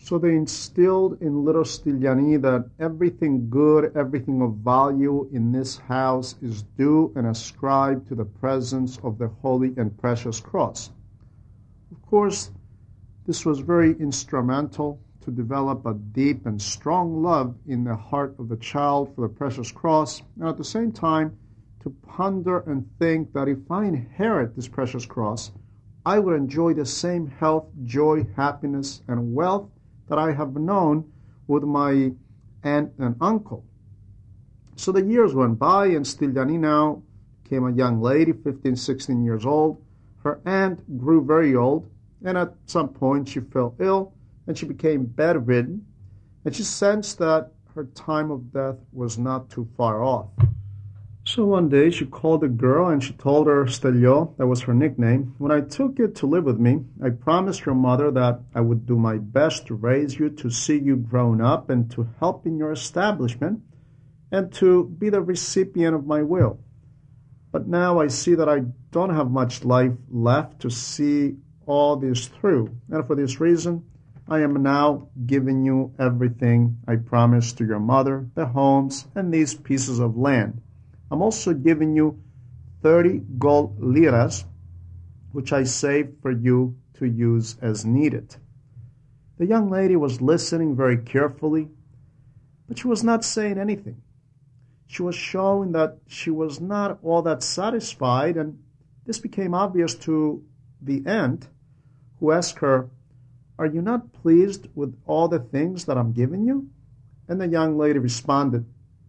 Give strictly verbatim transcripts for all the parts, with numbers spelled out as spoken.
So they instilled in little Stigliani that everything good, everything of value in this house is due and ascribed to the presence of the holy and precious cross. Of course, this was very instrumental to develop a deep and strong love in the heart of the child for the precious cross, and at the same time to ponder and think that if I inherit this precious cross, I would enjoy the same health, joy, happiness, and wealth that I have known with my aunt and uncle. So the years went by, and Stigliani now became a young lady, fifteen, sixteen years old. Her aunt grew very old, and at some point she fell ill, and she became bedridden, and she sensed that her time of death was not too far off. So one day she called the girl and she told her, Stelio, that was her nickname, when I took you to live with me, I promised your mother that I would do my best to raise you, to see you grown up, and to help in your establishment, and to be the recipient of my will. But now I see that I don't have much life left to see all this through, and for this reason, I am now giving you everything I promised to your mother, the homes, and these pieces of land. I'm also giving you thirty gold liras, which I saved for you to use as needed. The young lady was listening very carefully, but she was not saying anything. She was showing that she was not all that satisfied, and this became obvious to the aunt, who asked her, Are you not pleased with all the things that I'm giving you? And the young lady responded,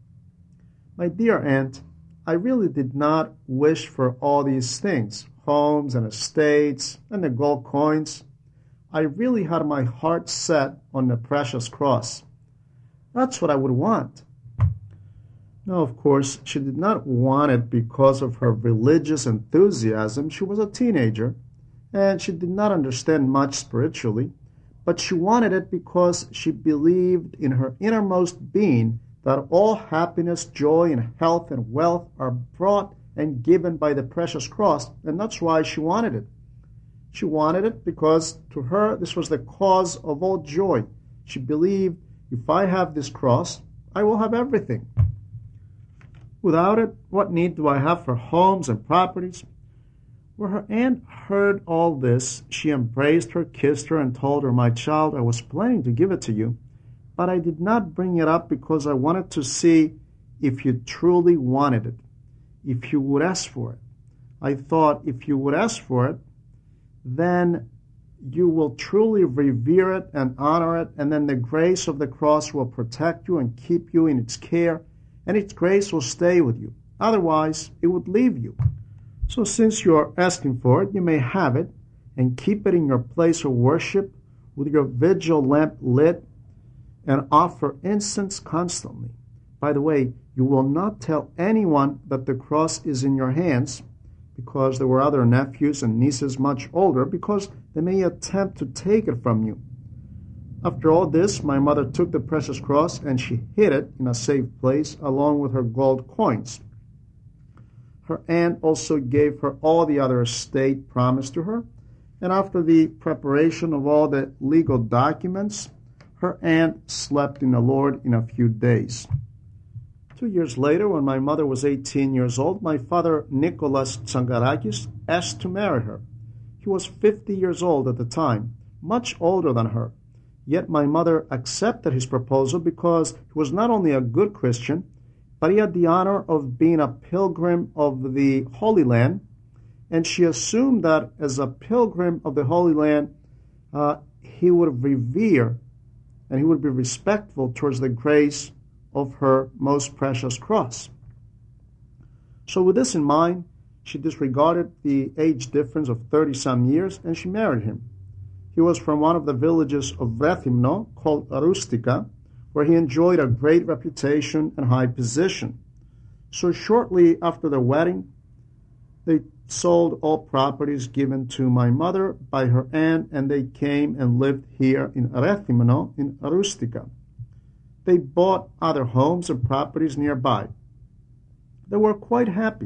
My dear aunt, I really did not wish for all these things, homes and estates and the gold coins. I really had my heart set on the precious cross. That's what I would want. No, of course, she did not want it because of her religious enthusiasm. She was a teenager, and she did not understand much spiritually, but she wanted it because she believed in her innermost being that all happiness, joy, and health and wealth are brought and given by the precious cross, and that's why she wanted it. She wanted it because to her this was the cause of all joy. She believed, if I have this cross, I will have everything. Without it, what need do I have for homes and properties? When her aunt heard all this, she embraced her, kissed her, and told her, My child, I was planning to give it to you, but I did not bring it up because I wanted to see if you truly wanted it, if you would ask for it. I thought if you would ask for it, then you will truly revere it and honor it, and then the grace of the cross will protect you and keep you in its care, and its grace will stay with you. Otherwise, it would leave you. So since you are asking for it, you may have it and keep it in your place of worship with your vigil lamp lit and offer incense constantly. By the way, you will not tell anyone that the cross is in your hands, because there were other nephews and nieces much older, because they may attempt to take it from you. After all this, my mother took the precious cross and she hid it in a safe place along with her gold coins. Her aunt also gave her all the other estate promised to her, and after the preparation of all the legal documents, her aunt slept in the Lord in a few days. Two years later, when my mother was eighteen years old, my father, Nicholas Tsangarakis, asked to marry her. He was fifty years old at the time, much older than her. Yet my mother accepted his proposal because he was not only a good Christian, but he had the honor of being a pilgrim of the Holy Land, and she assumed that as a pilgrim of the Holy Land, uh, he would revere and he would be respectful towards the grace of her most precious cross. So with this in mind, she disregarded the age difference of thirty-some years, and she married him. He was from one of the villages of Rethymno, called Rustica, where he enjoyed a great reputation and high position. So shortly after their wedding, they sold all properties given to my mother by her aunt, and they came and lived here in Rethymno, in Rustica. They bought other homes and properties nearby. They were quite happy.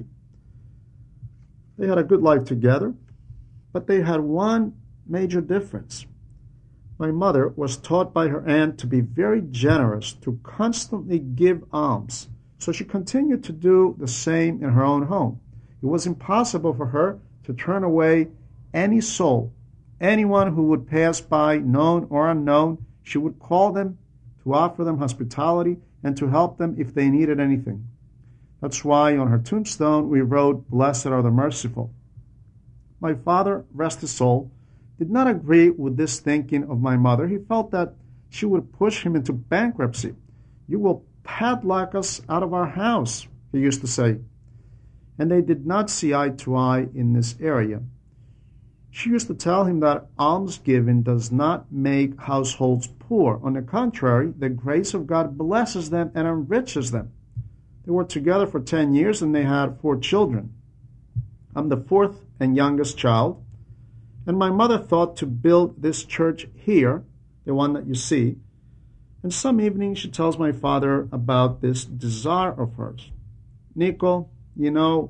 They had a good life together, but they had one major difference. My mother was taught by her aunt to be very generous, to constantly give alms, so she continued to do the same in her own home. It was impossible for her to turn away any soul, anyone who would pass by, known or unknown. She would call them to offer them hospitality and to help them if they needed anything. That's why on her tombstone we wrote, "Blessed are the merciful." My father, rest his soul, did not agree with this thinking of my mother. He felt that she would push him into bankruptcy. "You will padlock us out of our house," he used to say. And they did not see eye to eye in this area. She used to tell him that almsgiving does not make households poor. On the contrary, the grace of God blesses them and enriches them. They were together for ten years and they had four children. I'm the fourth and youngest child, and my mother thought to build this church here, the one that you see. And some evening she tells my father about this desire of hers. "Nico, you know,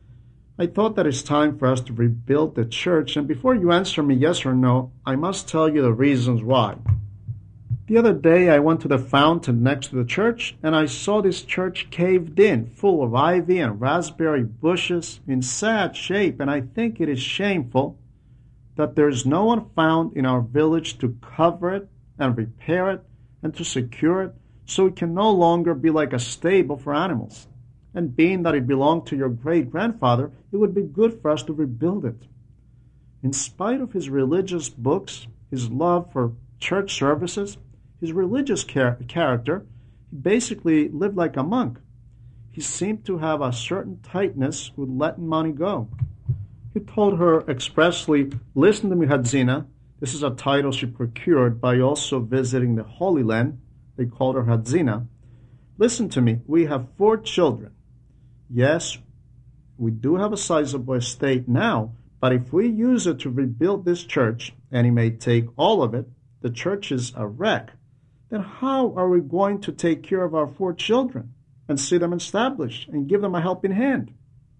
I thought that it's time for us to rebuild the church, and before you answer me yes or no, I must tell you the reasons why. The other day I went to the fountain next to the church, and I saw this church caved in, full of ivy and raspberry bushes, in sad shape, and I think it is shameful that there is no one found in our village to cover it and repair it and to secure it, so it can no longer be like a stable for animals. And being that it belonged to your great-grandfather, it would be good for us to rebuild it." In spite of his religious books, his love for church services, his religious char- character, he basically lived like a monk. He seemed to have a certain tightness with letting money go. He told her expressly, "Listen to me, Hadzina." This is a title she procured by also visiting the Holy Land. They called her Hadzina. "Listen to me. We have four children. Yes, we do have a sizable estate now, but if we use it to rebuild this church, and he may take all of it, the church is a wreck. Then how are we going to take care of our four children and see them established and give them a helping hand?"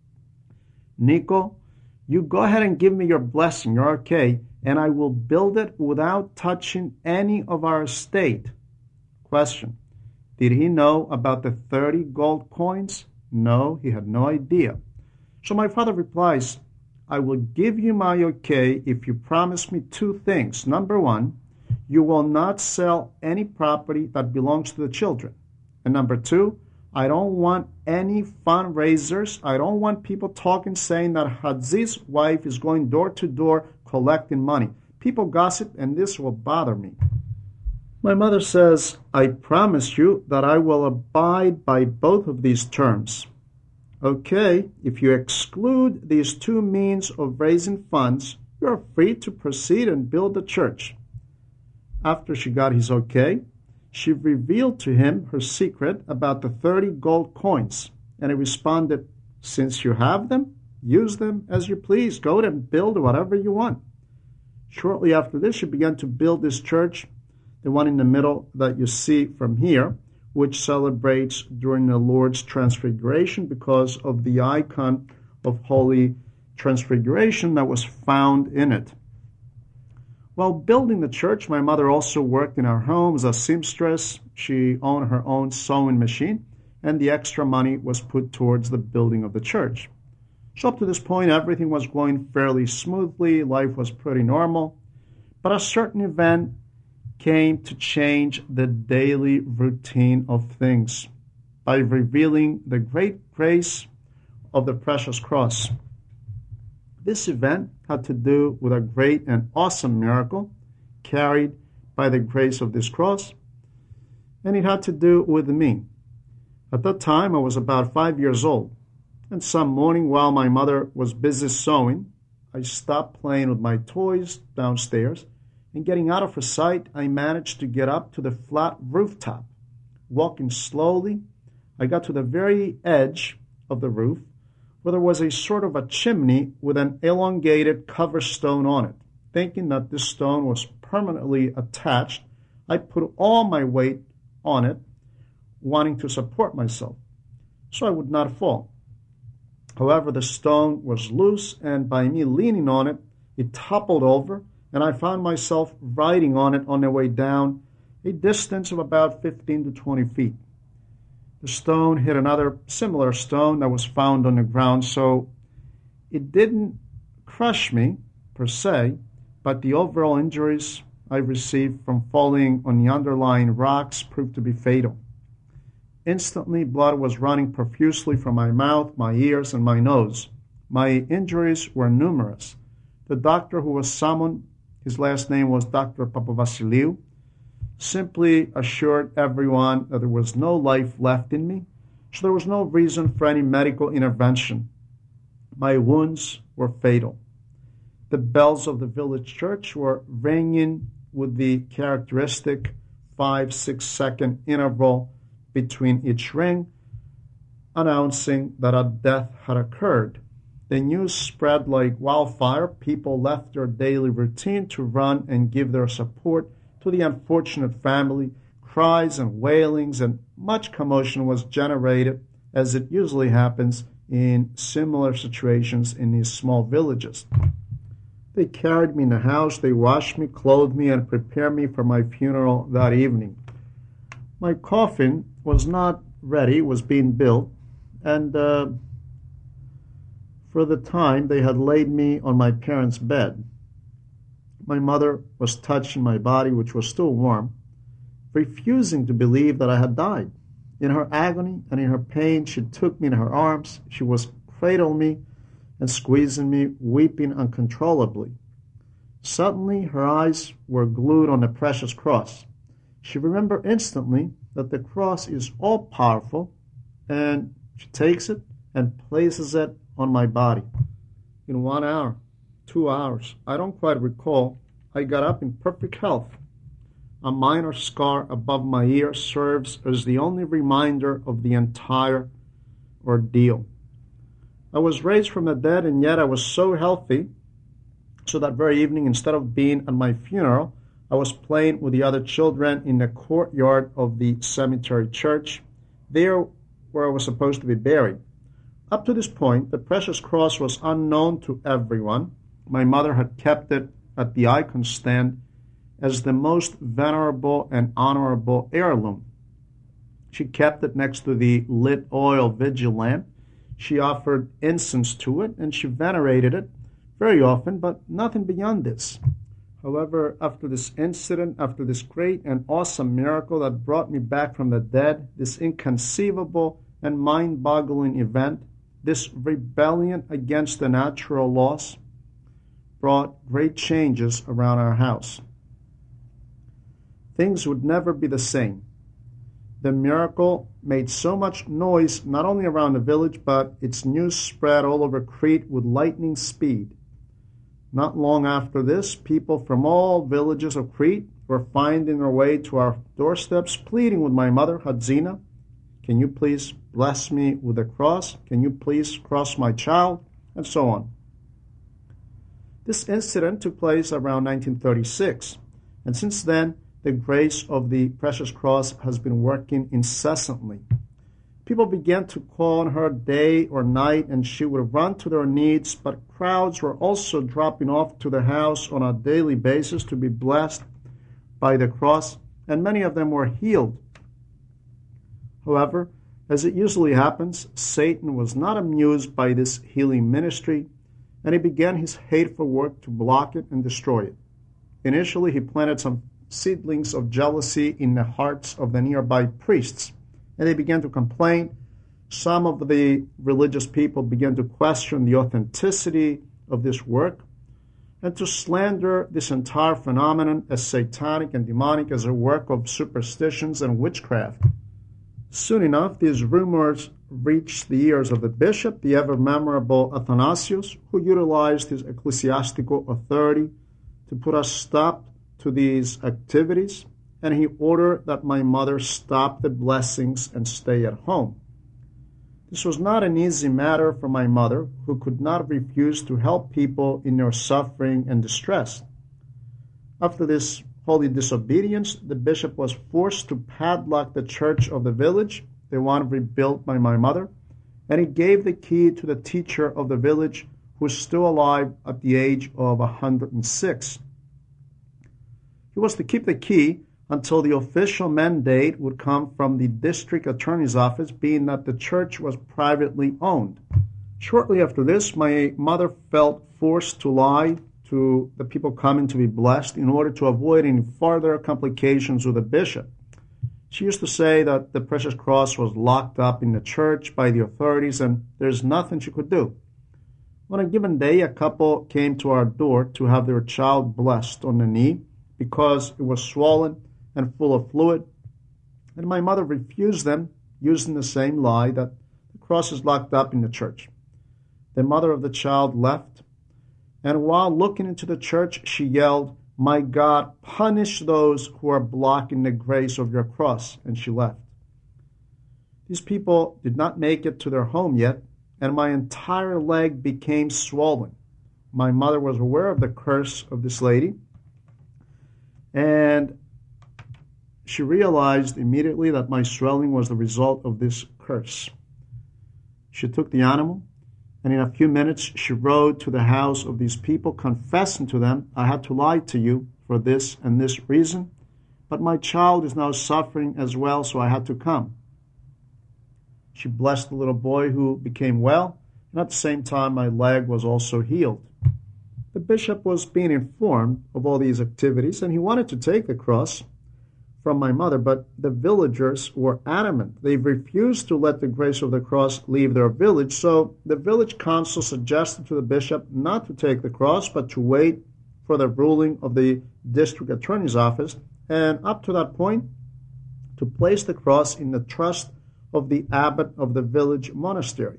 "Nico, you go ahead and give me your blessing, you're okay, and I will build it without touching any of our estate." Question: Did he know about the thirty gold coins? No, he had no idea. So my father replies, "I will give you my okay if you promise me two things. Number one, you will not sell any property that belongs to the children. And number two, I don't want any fundraisers. I don't want people talking saying that Hadzi's wife is going door to door collecting money. People gossip and this will bother me." My mother says, "I promise you that I will abide by both of these terms." Okay, if you exclude these two means of raising funds, you are free to proceed and build the church. After she got his okay, she revealed to him her secret about the thirty gold coins, and he responded, "Since you have them, use them as you please. Go and build whatever you want." Shortly after this, she began to build this church, the one in the middle that you see from here, which celebrates during the Lord's Transfiguration because of the icon of Holy Transfiguration that was found in it. While building the church, my mother also worked in our home as a seamstress. She owned her own sewing machine, and the extra money was put towards the building of the church. So up to this point, everything was going fairly smoothly. Life was pretty normal. But a certain event came to change the daily routine of things by revealing the great grace of the precious cross. This event had to do with a great and awesome miracle carried by the grace of this cross, and it had to do with me. At that time, I was about five years old, and some morning while my mother was busy sewing, I stopped playing with my toys downstairs, and getting out of her sight, I managed to get up to the flat rooftop. Walking slowly, I got to the very edge of the roof, where there was a sort of a chimney with an elongated cover stone on it. Thinking that this stone was permanently attached, I put all my weight on it, wanting to support myself, so I would not fall. However, the stone was loose, and by me leaning on it, it toppled over, and I found myself riding on it on the way down a distance of about fifteen to twenty feet. The stone hit another similar stone that was found on the ground, so it didn't crush me per se, but the overall injuries I received from falling on the underlying rocks proved to be fatal. Instantly, blood was running profusely from my mouth, my ears, and my nose. My injuries were numerous. The doctor who was summoned, his last name was Doctor Papavasiliou, simply assured everyone that there was no life left in me, so there was no reason for any medical intervention. My wounds were fatal. The bells of the village church were ringing with the characteristic five, six second interval between each ring, announcing that a death had occurred. The news spread like wildfire. People left their daily routine to run and give their support to the unfortunate family. Cries and wailings and much commotion was generated, as it usually happens in similar situations in these small villages. They carried me in the house, they washed me, clothed me, and prepared me for my funeral that evening. My coffin was not ready, was being built, and uh, for the time they had laid me on my parents' bed. My mother was touching my body, which was still warm, refusing to believe that I had died. In her agony and in her pain, she took me in her arms. She was cradling me and squeezing me, weeping uncontrollably. Suddenly, her eyes were glued on the precious cross. She remembered instantly that the cross is all-powerful, and she takes it and places it on my body. In one hour, two hours, I don't quite recall, I got up in perfect health. A minor scar above my ear serves as the only reminder of the entire ordeal. I was raised from the dead, and yet I was so healthy, so that very evening, instead of being at my funeral, I was playing with the other children in the courtyard of the cemetery church, there where I was supposed to be buried. Up to this point, the precious cross was unknown to everyone. My mother had kept it at the icon stand as the most venerable and honorable heirloom. She kept it next to the lit oil vigil lamp. She offered incense to it, and she venerated it very often, but nothing beyond this. However, after this incident, after this great and awesome miracle that brought me back from the dead, this inconceivable and mind-boggling event, this rebellion against the natural laws, brought great changes around our house. Things would never be the same. The miracle made so much noise not only around the village, but its news spread all over Crete with lightning speed. Not long after this, people from all villages of Crete were finding their way to our doorsteps, pleading with my mother, Hadzina, "Can you please bless me with the cross? Can you please cross my child?" And so on. This incident took place around nineteen thirty-six, and since then, the grace of the precious cross has been working incessantly. People began to call on her day or night, and she would run to their needs, but crowds were also dropping off to the house on a daily basis to be blessed by the cross, and many of them were healed. However, as it usually happens, Satan was not amused by this healing ministry, and he began his hateful work to block it and destroy it. Initially, he planted some seedlings of jealousy in the hearts of the nearby priests, and they began to complain. Some of the religious people began to question the authenticity of this work and to slander this entire phenomenon as satanic and demonic, as a work of superstitions and witchcraft. Soon enough, these rumors reached the ears of the bishop, the ever-memorable Athanasius, who utilized his ecclesiastical authority to put a stop to these activities, and he ordered that my mother stop the blessings and stay at home. This was not an easy matter for my mother, who could not refuse to help people in their suffering and distress. After this holy disobedience, the bishop was forced to padlock the church of the village, the one rebuilt by my mother, and he gave the key to the teacher of the village, who is still alive at the age of one hundred six. He was to keep the key until the official mandate would come from the district attorney's office, being that the church was privately owned. Shortly after this, my mother felt forced to lie to the people coming to be blessed in order to avoid any further complications with the bishop. She used to say that the precious cross was locked up in the church by the authorities and there's nothing she could do. On a given day, a couple came to our door to have their child blessed on the knee because it was swollen and full of fluid, and my mother refused them, using the same lie that the cross is locked up in the church. The mother of the child left, and while looking into the church, she yelled, "My God, punish those who are blocking the grace of your cross," and she left. These people did not make it to their home yet, and my entire leg became swollen. My mother was aware of the curse of this lady, and she realized immediately that my swelling was the result of this curse. She took the animal, and in a few minutes she rode to the house of these people, confessing to them, "I had to lie to you for this and this reason, but my child is now suffering as well, so I had to come." She blessed the little boy, who became well, and at the same time my leg was also healed. The bishop was being informed of all these activities, and he wanted to take the cross from my mother, but the villagers were adamant. They refused to let the grace of the cross leave their village, so the village council suggested to the bishop not to take the cross, but to wait for the ruling of the district attorney's office, and up to that point, to place the cross in the trust of the abbot of the village monastery.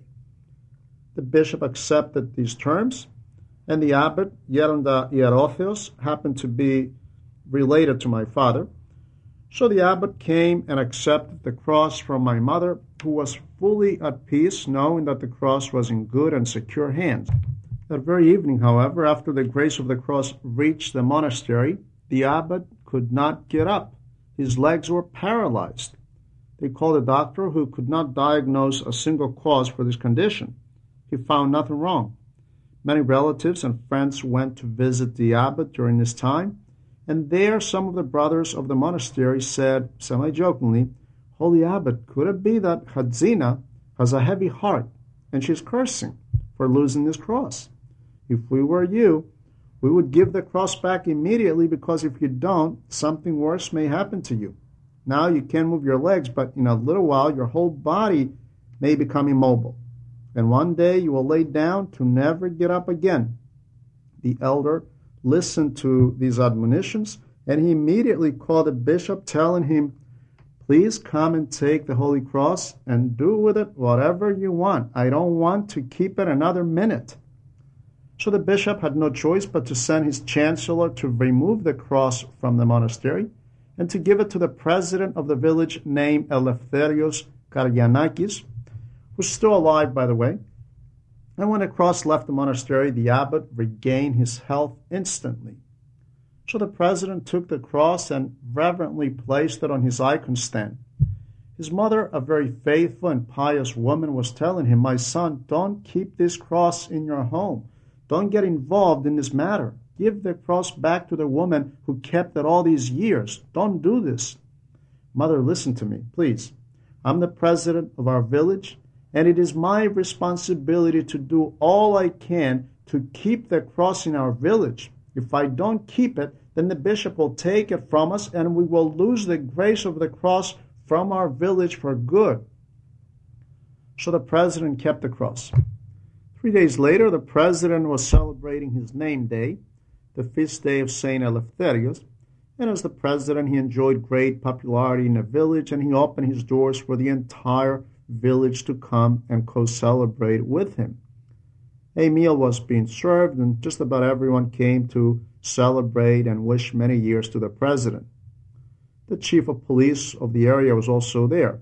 The bishop accepted these terms, and the abbot, Geronda Hierotheos, happened to be related to my father. So the abbot came and accepted the cross from my mother, who was fully at peace, knowing that the cross was in good and secure hands. That very evening, however, after the grace of the cross reached the monastery, the abbot could not get up. His legs were paralyzed. They called a doctor who could not diagnose a single cause for this condition. He found nothing wrong. Many relatives and friends went to visit the abbot during this time, and there some of the brothers of the monastery said, semi-jokingly, "Holy abbot, could it be that Hadzina has a heavy heart, and she's cursing for losing this cross? If we were you, we would give the cross back immediately, because if you don't, something worse may happen to you. Now you can move your legs, but in a little while your whole body may become immobile, and one day you will lay down to never get up again." The elder listened to these admonitions, and he immediately called the bishop, telling him, "Please come and take the Holy Cross and do with it whatever you want. I don't want to keep it another minute." So the bishop had no choice but to send his chancellor to remove the cross from the monastery and to give it to the president of the village, named Eleftherios Karianakis, who's still alive, by the way. And when the cross left the monastery, the abbot regained his health instantly. So the president took the cross and reverently placed it on his icon stand. His mother, a very faithful and pious woman, was telling him, "My son, don't keep this cross in your home. Don't get involved in this matter. Give the cross back to the woman who kept it all these years. Don't do this." "Mother, listen to me, please. I'm the president of our village, and it is my responsibility to do all I can to keep the cross in our village. If I don't keep it, then the bishop will take it from us, and we will lose the grace of the cross from our village for good." So the president kept the cross. Three days later, the president was celebrating his name day, the feast day of Saint Eleftherios, and as the president, he enjoyed great popularity in the village, and he opened his doors for the entire village to come and co-celebrate with him. A meal was being served, and just about everyone came to celebrate and wish many years to the president. The chief of police of the area was also there.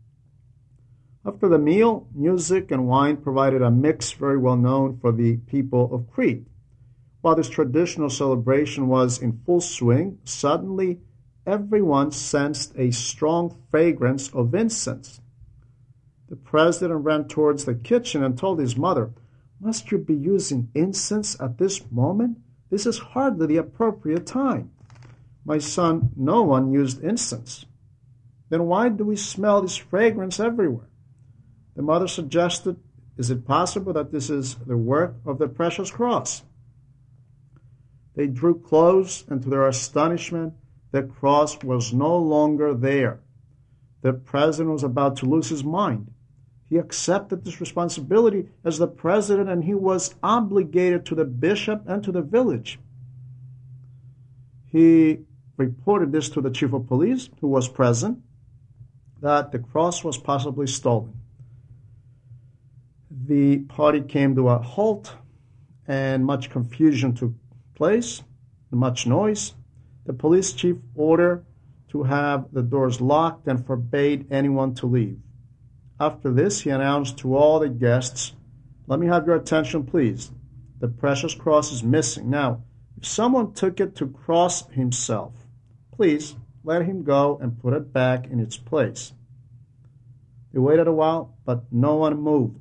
After the meal, music and wine provided a mix very well known for the people of Crete. While this traditional celebration was in full swing, suddenly everyone sensed a strong fragrance of incense. The president ran towards the kitchen and told his mother, "Must you be using incense at this moment? This is hardly the appropriate time." My son, no one used incense. Then why do we smell this fragrance everywhere? The mother suggested, is it possible that this is the work of the precious cross? They drew close, and to their astonishment, the cross was no longer there. The president was about to lose his mind. He accepted this responsibility as the president, and he was obligated to the bishop and to the village. He reported this to the chief of police, who was present, that the cross was possibly stolen. The party came to a halt, and much confusion took place, much noise. The police chief ordered to have the doors locked and forbade anyone to leave. After this, he announced to all the guests, let me have your attention, please. The precious cross is missing. Now, if someone took it to cross himself, please let him go and put it back in its place. They waited a while, but no one moved.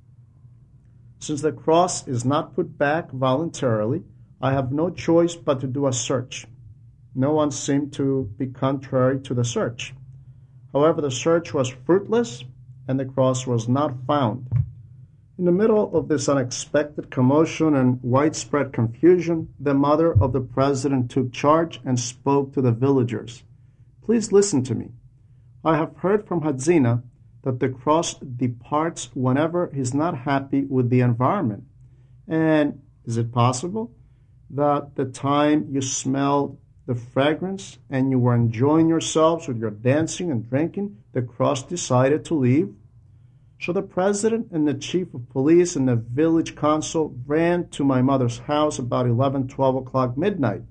Since the cross is not put back voluntarily, I have no choice but to do a search. No one seemed to be contrary to the search. However, the search was fruitless, and the cross was not found. In the middle of this unexpected commotion and widespread confusion, the mother of the president took charge and spoke to the villagers. Please listen to me. I have heard from Hadzina that the cross departs whenever he's not happy with the environment. And is it possible that the time you smelled the fragrance and you were enjoying yourselves with your dancing and drinking, the cross decided to leave? So the president and the chief of police and the village council ran to my mother's house about eleven, twelve o'clock midnight.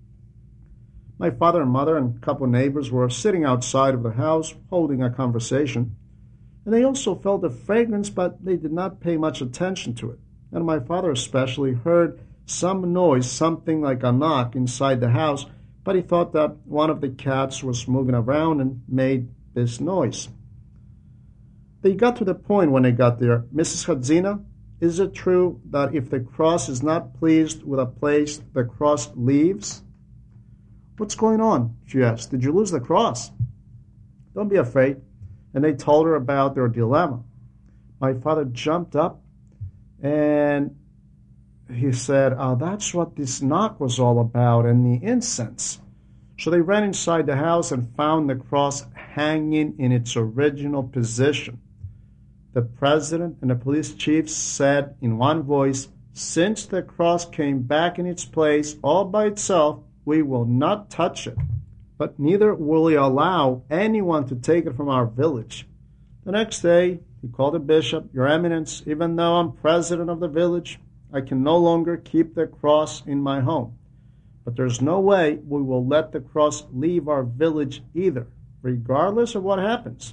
My father and mother and a couple of neighbors were sitting outside of the house holding a conversation, and they also felt the fragrance, but they did not pay much attention to it. And my father especially heard some noise, something like a knock inside the house, but he thought that one of the cats was moving around and made this noise. They got to the point when they got there. Missus Hadzina, is it true that if the cross is not pleased with a place, the cross leaves? What's going on? She asked. Did you lose the cross? Don't be afraid. And they told her about their dilemma. My father jumped up and he said, oh, that's what this knock was all about, and the incense. So they ran inside the house and found the cross hanging in its original position. The president and the police chief said in one voice, since the cross came back in its place all by itself, we will not touch it, but neither will we allow anyone to take it from our village. The next day, he called the bishop, Your Eminence, even though I'm president of the village, I can no longer keep the cross in my home. But there's no way we will let the cross leave our village either, regardless of what happens.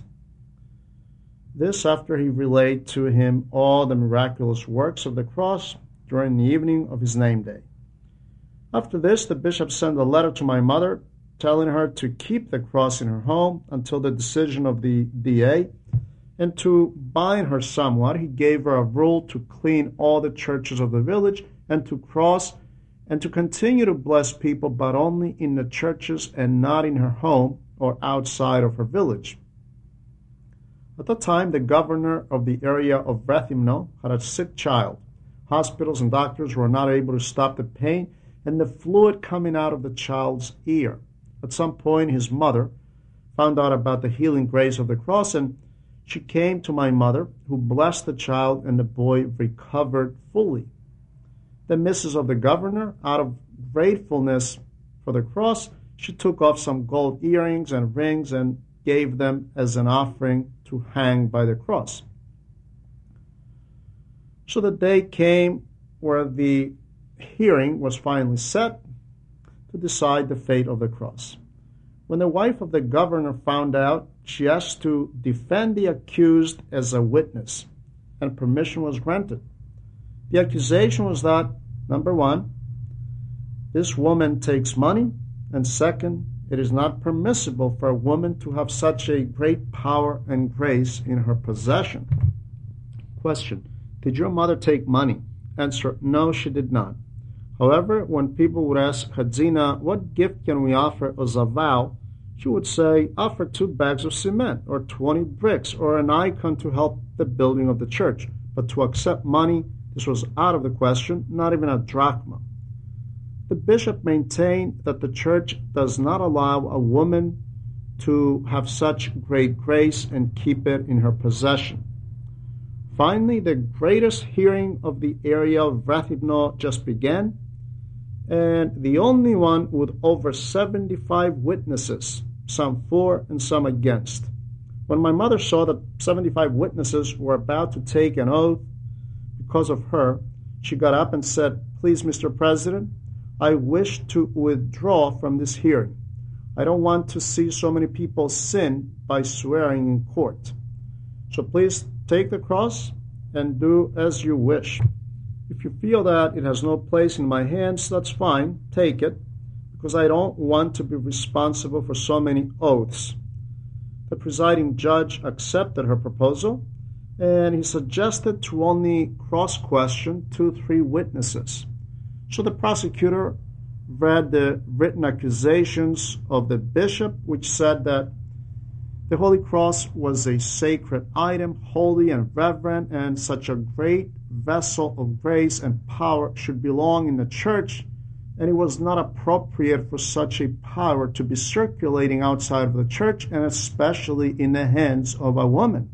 This after he relayed to him all the miraculous works of the cross during the evening of his name day. After this, the bishop sent a letter to my mother telling her to keep the cross in her home until the decision of the D A, and to bind her somewhat, he gave her a rule to clean all the churches of the village and to cross and to continue to bless people, but only in the churches and not in her home or outside of her village. At the time, the governor of the area of Rethymno had a sick child. Hospitals and doctors were not able to stop the pain and the fluid coming out of the child's ear. At some point, his mother found out about the healing grace of the cross, and she came to my mother, who blessed the child, and the boy recovered fully. The missus of the governor, out of gratefulness for the cross, she took off some gold earrings and rings and gave them as an offering to hang by the cross. So the day came where the hearing was finally set to decide the fate of the cross. When the wife of the governor found out, she asked to defend the accused as a witness, and permission was granted. The accusation was that, number one, this woman takes money, and second, it is not permissible for a woman to have such a great power and grace in her possession. Question: Did your mother take money? Answer: No, she did not. However, when people would ask Hadzina, what gift can we offer as a vow, she would say, offer two bags of cement, or twenty bricks, or an icon to help the building of the church. But to accept money, this was out of the question, not even a drachma. The bishop maintained that the church does not allow a woman to have such great grace and keep it in her possession. Finally, the greatest hearing of the area of Rathibno just began, and the only one with over seventy-five witnesses, some for and some against. When my mother saw that seventy-five witnesses were about to take an oath because of her, she got up and said, "Please, Mister President, I wish to withdraw from this hearing. I don't want to see so many people sin by swearing in court. So please take the cross and do as you wish. If you feel that it has no place in my hands, that's fine, take it, because I don't want to be responsible for so many oaths." The presiding judge accepted her proposal, and he suggested to only cross-question two, three witnesses. So the prosecutor read the written accusations of the bishop, which said that the Holy Cross was a sacred item, holy and reverent, and such a great vessel of grace and power should belong in the church, and it was not appropriate for such a power to be circulating outside of the church, and especially in the hands of a woman.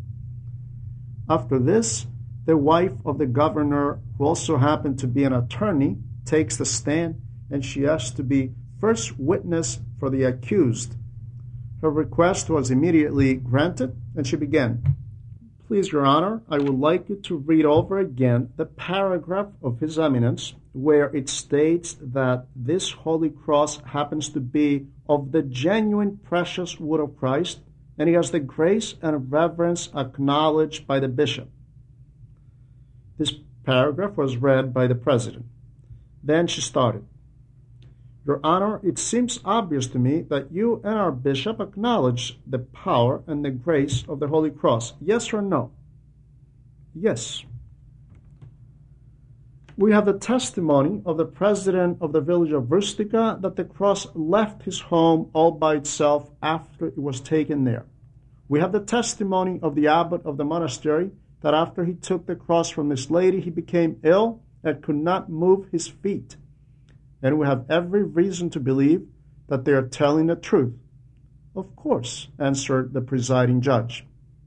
After this, the wife of the governor, who also happened to be an attorney, takes the stand, and she asked to be first witness for the accused. Her request was immediately granted, and she began. "Please, Your Honor, I would like you to read over again the paragraph of His Eminence where it states that this Holy Cross happens to be of the genuine precious wood of Christ, and it has the grace and reverence acknowledged by the bishop." This paragraph was read by the president. Then she started. "Your Honor, it seems obvious to me that you and our bishop acknowledge the power and the grace of the Holy Cross. Yes or no?" "Yes." "We have the testimony of the president of the village of Rustica that the cross left his home all by itself after it was taken there. We have the testimony of the abbot of the monastery that after he took the cross from this lady, he became ill and could not move his feet. And we have every reason to believe that they are telling the truth." "Of course," answered the presiding judge.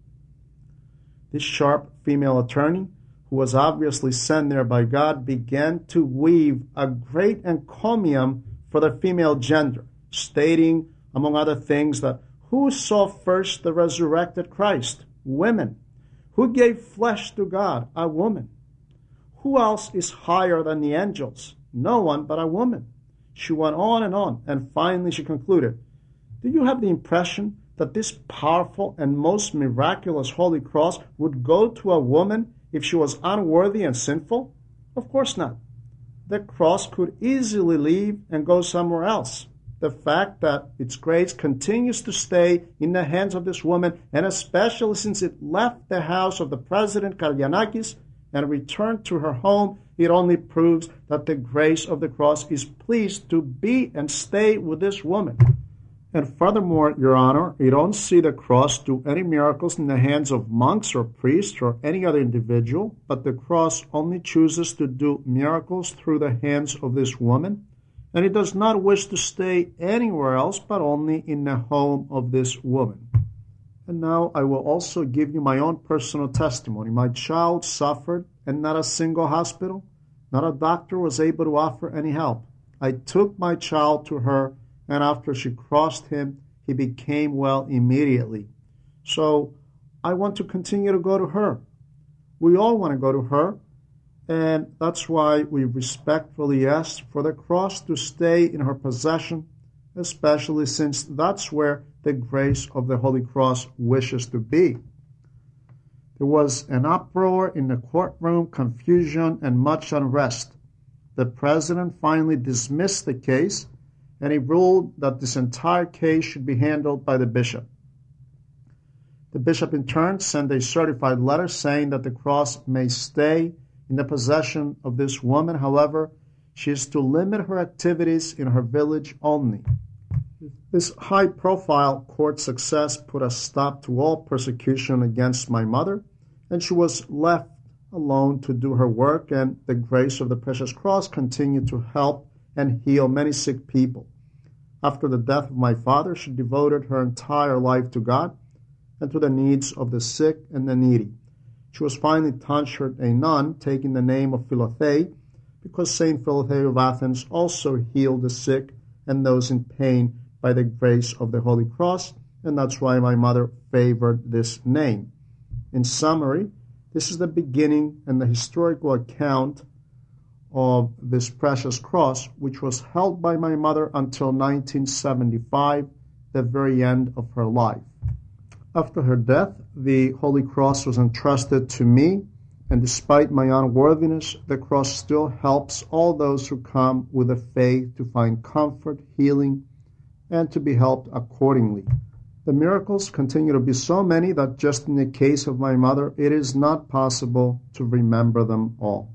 This sharp female attorney, who was obviously sent there by God, began to weave a great encomium for the female gender, stating, among other things, that who saw first the resurrected Christ? Women. Who gave flesh to God? A woman. Who else is higher than the angels? No one but a woman. She went on and on, and finally she concluded, "Do you have the impression that this powerful and most miraculous Holy Cross would go to a woman if she was unworthy and sinful? Of course not. The cross could easily leave and go somewhere else. The fact that its grace continues to stay in the hands of this woman, and especially since it left the house of the president Karagianakis and returned to her home, it only proves that the grace of the cross is pleased to be and stay with this woman. And furthermore, Your Honor, you don't see the cross do any miracles in the hands of monks or priests or any other individual, but the cross only chooses to do miracles through the hands of this woman, and it does not wish to stay anywhere else but only in the home of this woman. And now I will also give you my own personal testimony. My child suffered, and not a single hospital, not a doctor was able to offer any help. I took my child to her, and after she crossed him, he became well immediately. So I want to continue to go to her. We all want to go to her, and that's why we respectfully ask for the cross to stay in her possession, especially since that's where the grace of the Holy Cross wishes to be." There was an uproar in the courtroom, confusion, and much unrest. The president finally dismissed the case, and he ruled that this entire case should be handled by the bishop. The bishop in turn sent a certified letter saying that the cross may stay in the possession of this woman. However, She is to limit her activities in her village only. This high-profile court success put a stop to all persecution against my mother, and she was left alone to do her work, and the grace of the precious cross continued to help and heal many sick people. After the death of my father, she devoted her entire life to God and to the needs of the sick and the needy. She was finally tonsured a nun, taking the name of Philothea, because Saint Philothea of Athens also healed the sick and those in pain by the grace of the Holy Cross, and that's why my mother favored this name. In summary, this is the beginning and the historical account of this precious cross, which was held by my mother until nineteen seventy-five, the very end of her life. After her death, the Holy Cross was entrusted to me, and despite my unworthiness, the cross still helps all those who come with a faith to find comfort, healing, and to be helped accordingly. The miracles continue to be so many that just in the case of my mother, it is not possible to remember them all.